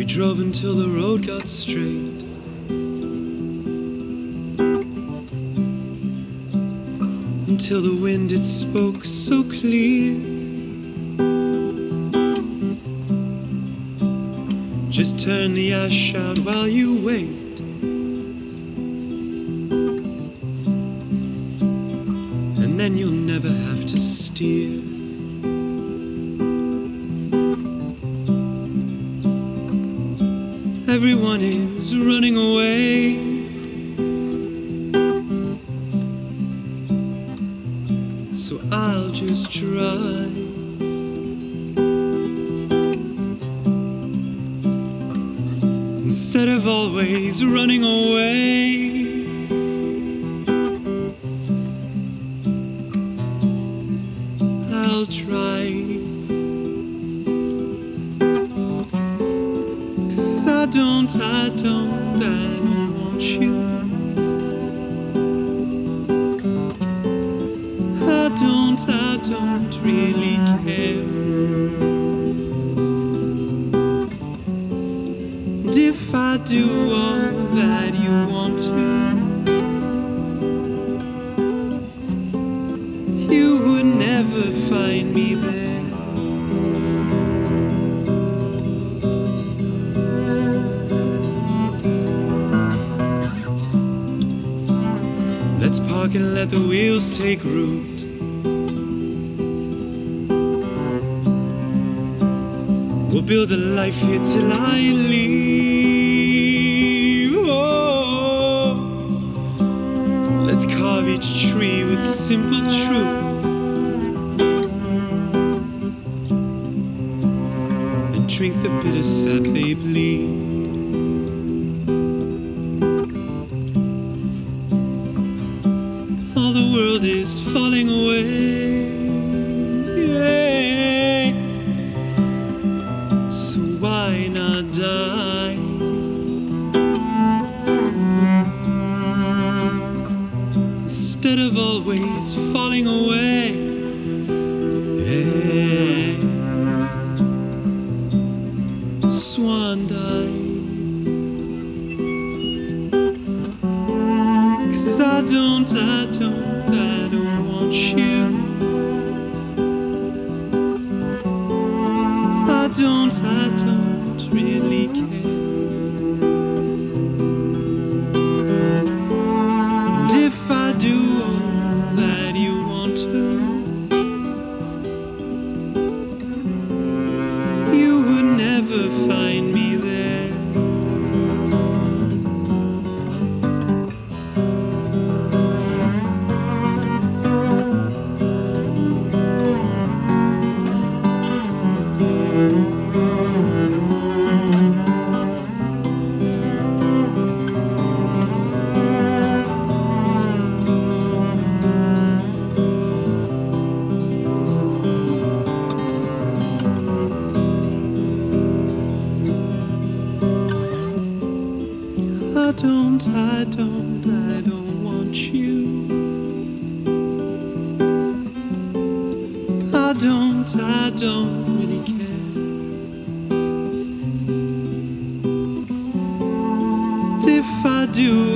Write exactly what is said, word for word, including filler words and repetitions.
We drove until the road got straight. Until the wind it spoke so clear. Just turn the ash out while you wait. And then you'll never have to steer. Everyone is running away. So I'll just drive. Instead of always running away. I'll drive. 'Cause I don't, I don't, I don't want you. I don't, I don't really care. And if I do all that you want to, you would never find me there. Let's park and let the wheels take root. We'll build a life here till I leave. Oh, let's carve each tree with simple truth and drink the bitter sap they bleed. All the world is falling away. So why not die? Instead of always falling away. Swan dive. 'Cause I don't, I don't, I don't want you. I don't, I don't really care. And if I do all that you want to, you would never find me there. I don't, I don't, I don't want you. I don't, I don't really care. And if I do